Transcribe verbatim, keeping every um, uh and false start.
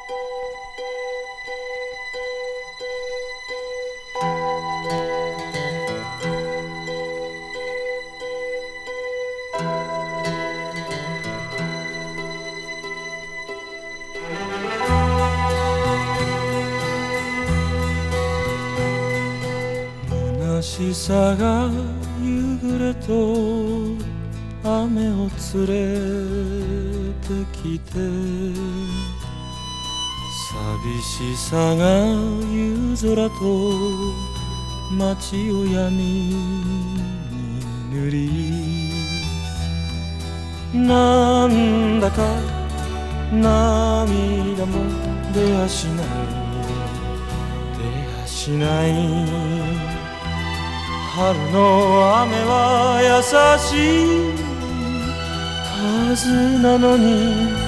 虚しさが夕暮れと雨を連れてきて、寂しさが夕空と街を闇に塗り、なんだか涙も出やしない出やしない、春の雨は優しいはずなのに